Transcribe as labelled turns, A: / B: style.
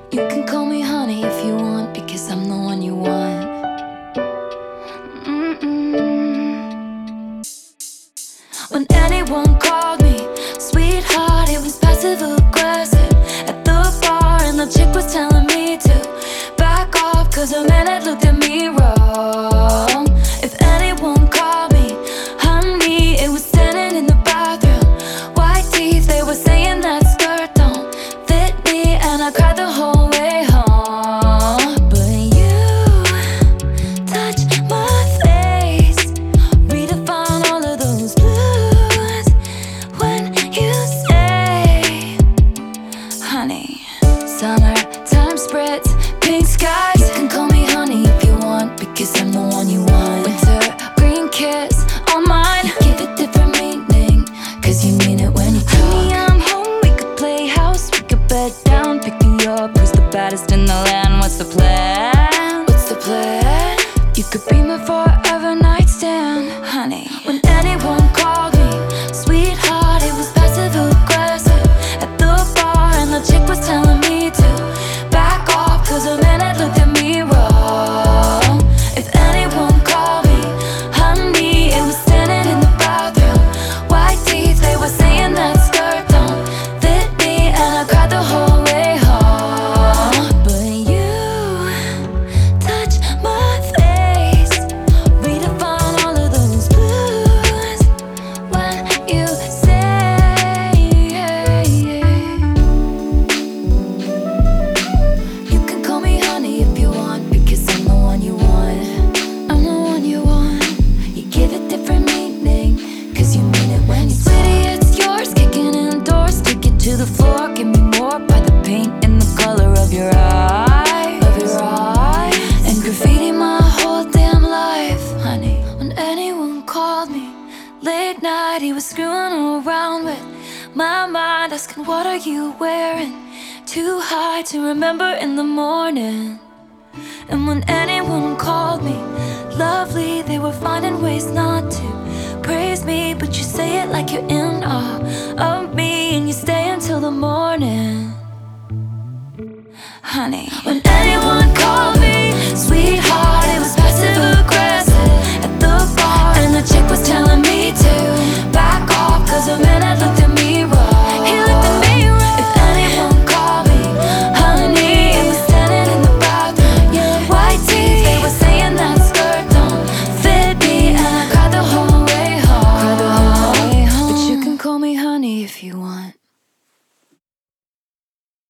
A: You can call me honey if you want, because I'm the one you want. When anyone called me sweetheart, it was passive aggressive. At the bar and the chick was telling me to back off, cause her man had looked at me wrong. If anyone called me honey, it was standing in the bathroom. White teeth, they were saying that skirt don't fit me, and I cried the whole way home. But you touch my face, redefine all of those blues when you say honey. Summertime spritz, pink skies. You can call me honey if you want, because I'm the one you want. Winter green kiss on mine, you give it different meaning, cause you mean it when you talk. Honey, I'm home, we could play house, we could bed down, pick me up. Who's the baddest in the land? What's the plan? What's the plan? You could be my forever nightstand, honey. When anyone called me sweetheart, it was passive aggressive. At the bar and the chick was telling me to back off, cause her man had looked at me wrong. If anyone called me honey, it was standing in the bathroom. White teeth, they were saying that skirt don't fit me, and I cried the whole way home. But you touch my face, redefine all of those blues when you say you can call me honey if you want, because I'm the one you want. I'm the one you want. You give it different meaning, cause you mean it when you talk. Sweetie, it's yours, kicking indoors, take it to the floor. Give me more by the paint and the color of your eye, and graffiti my whole damn life, honey. When anyone called me late night, he was screwing around with my mind, asking what are you wearing, too high to remember in the morning. And when anyone called me lovely, they were finding ways not to praise me, but you say it like you're in awe of me, and you stay until the morning, honey. When